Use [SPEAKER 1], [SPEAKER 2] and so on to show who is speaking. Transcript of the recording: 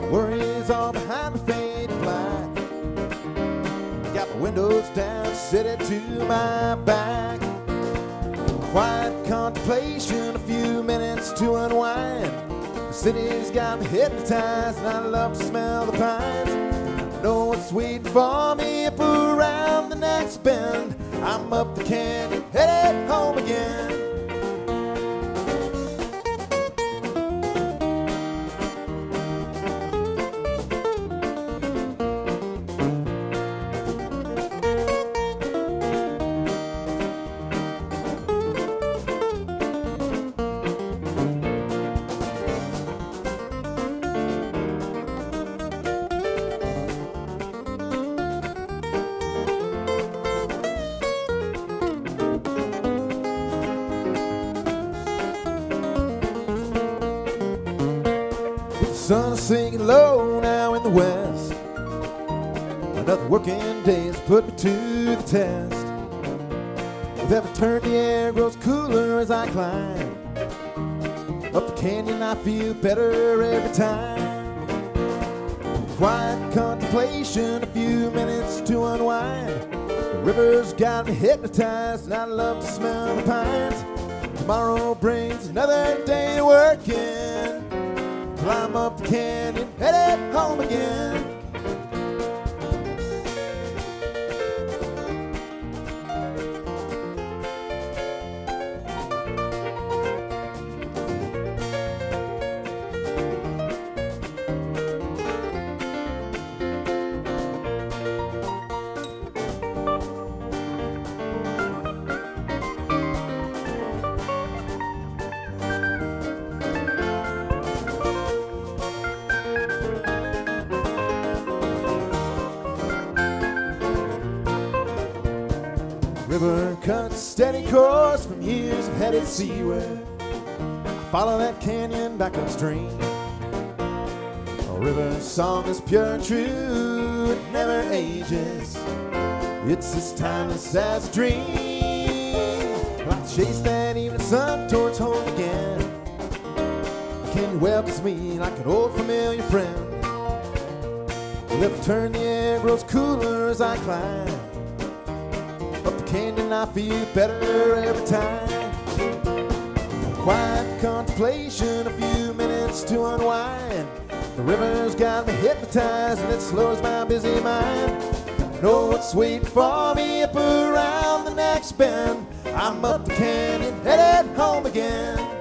[SPEAKER 1] Worries all behind the faded black. Got the windows down, set it to my back. Quiet contemplation, a few minutes to unwind. The city's got me hypnotized, and I love to smell the pines. Know what's waiting for me up around the next bend. I'm up the canyon, headed home again. The sun is sinking low now in the west. Another working day has put me to the test. With every turn the air grows cooler as I climb. Up the canyon I feel better every time. Quiet contemplation, a few minutes to unwind. The river's got me hypnotized, and I love to smell the pines. Tomorrow brings another day working. Climb up the canyon, headed home again. River cuts steady course from years of headed seaward. I follow that canyon back upstream. A river song is pure and true, it never ages. It's as timeless as a dream. I chase that evening sun towards home again. The canyon welcomes me like an old familiar friend. With every turn the air grows cooler as I climb. Canyon, I feel better every time. Quiet contemplation, a few minutes to unwind. The river's got me hypnotized, and it slows my busy mind. Know what's waiting for me up around the next bend. I'm up the canyon, headed home again.